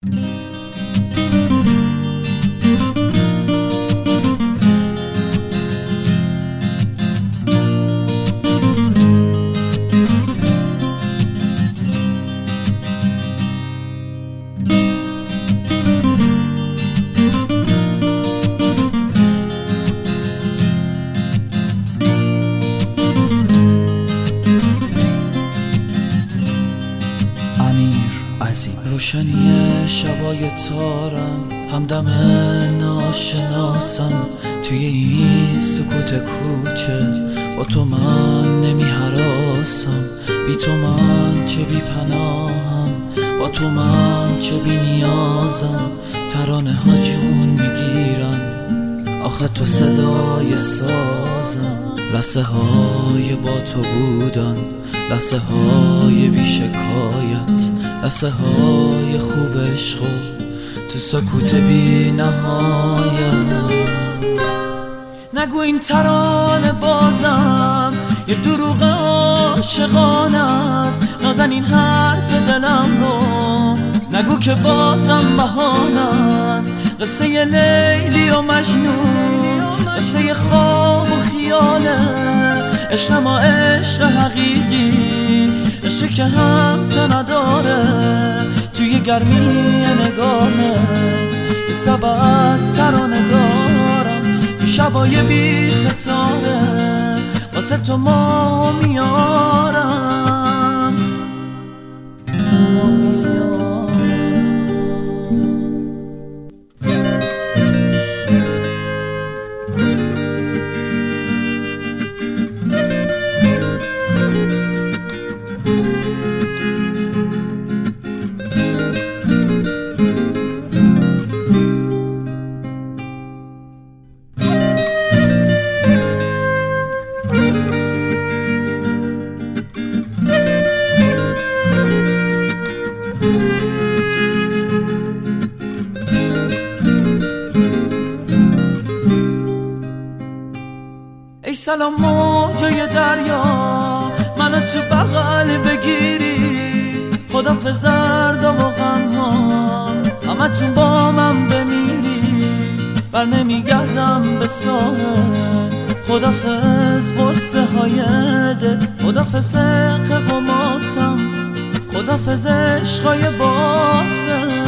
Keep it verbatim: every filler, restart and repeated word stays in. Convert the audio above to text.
روشنی شبای تارم، همدم ناشناسم توی این سکوت کوچه. با تو من نمی هراسم، بی تو من چه بی پناهم، با تو من چه بی نیازم. ترانه ها جون میگیرن، آخه تو صدای سازم. لحظه های با تو بودن، لحظه های بی شکایت، لحظه های خوب عشق و تو سکوت بی نهایت. نگو این ترانه بازم یه دروغ عاشقانه است، نازن این حرف دلم رو نگو که بازم بهانه است. قصه لیلی و مجنون، قصه خواب و خیاله، عشق ما عشق حقیقی، عشق که هم تو نداره. توی گرمی نگاهه یه سبت ترانه دارم، تو شبای بی ستاره واسه تو ما میارم. ای سلام موجای دریا، منو تو بغل بگیری. خدافظ زرد و غمها، همتون با من بمیری. بر نمیگردم به ساحل، خدافظ قصه های دل، خدافظ قوماتم، خدافظ عشقای باطن.